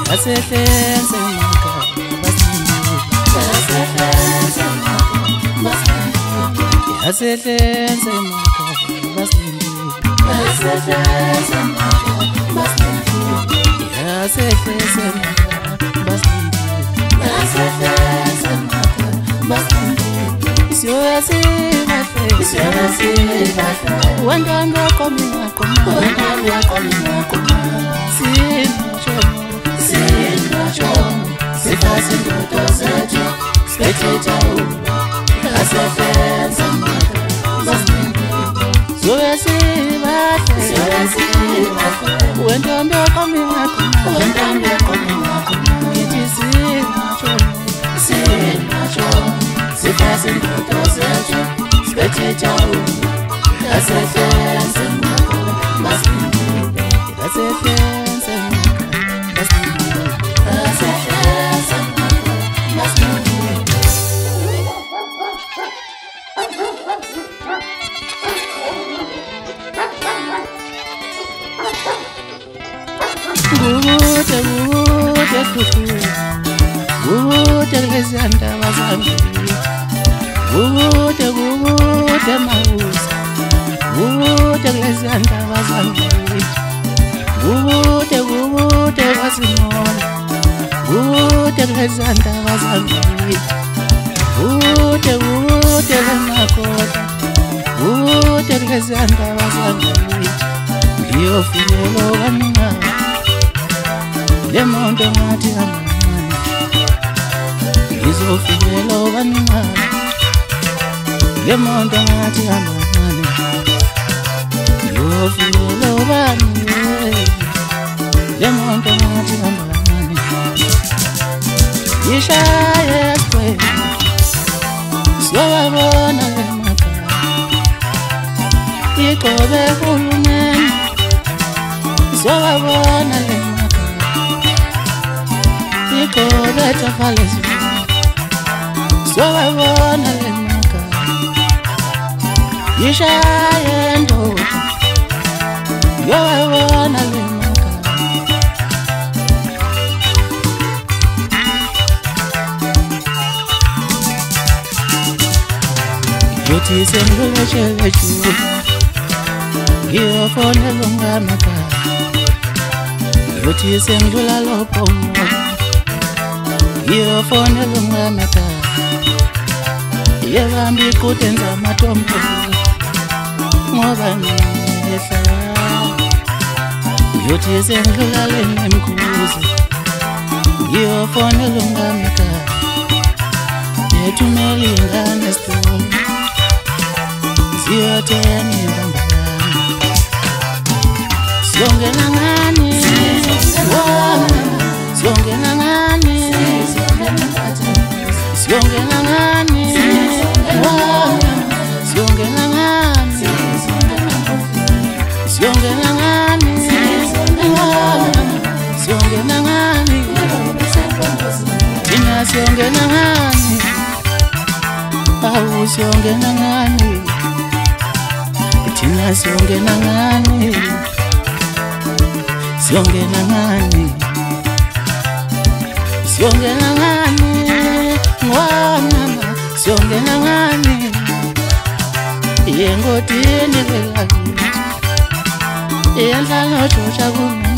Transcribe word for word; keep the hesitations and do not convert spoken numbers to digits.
Asehlenze emakhaya basindile. Asehlenze emakhaya basindile. Asehlenze emakhaya basindile. Asehlenze emakhaya basindile. Asehlenze emakhaya basindile. Asehlenze emakhaya basindile. Siyasibahle, siyasibahle. Wandanga komina komina, wandanga komina komina. Sinacho, sinacho. Sifasi ndoto zetu, spectator ula. Asehlenze emakhaya basindile. Siyasibahle, siyasibahle. Wandanga komina komina, wandanga komina komina. Kithi sinacho, sinacho. Sifasi ndoto zetu, spectator ula. Asehlenze emakhaya basindile. Asehlenze emakhaya basindile. Asehlenze emakhaya basindile. Kude kude kude kude lezanda bazambili. Kude kude mawuza kude lezanda bazambili. Kude kude wasimona kude lezanda bazambili. Kude kude lemakota kude lezanda bazambili. Ngiyofika wamina lemonto ngathi amani. Ngizofika wamina lemonto ngathi amani. Ngiyofika wamina lemonto ngathi amani. Ishaye kwe siyabona lemakhaya. Ikobe hulumeni siyabona lemakhaya. Ikobe tafalezi siyabona lemakhaya. Ishaye ndoda siyabona lemakhaya. Yothi sendule chele chu ngiyofona longamakhaya. Yothi sendula lopomo ngiyofona longamakhaya. Yebambi kutenza matombo ngoba ngehla. Yothi sendula lenemkhuze ngiyofona longamakhaya. Yethumela ingane stone siyothenga imbambane. Siyongena ngani siyongena ngani siyongena ngani siyongena ngani siyongena ngani siyongena ngani thina siyongena ngani awu siyongena ngani thina siyongena ngani siyongena ngani siyongena ngani ngwana siyongena ngani yengotini lelakithi yendla noJoshua.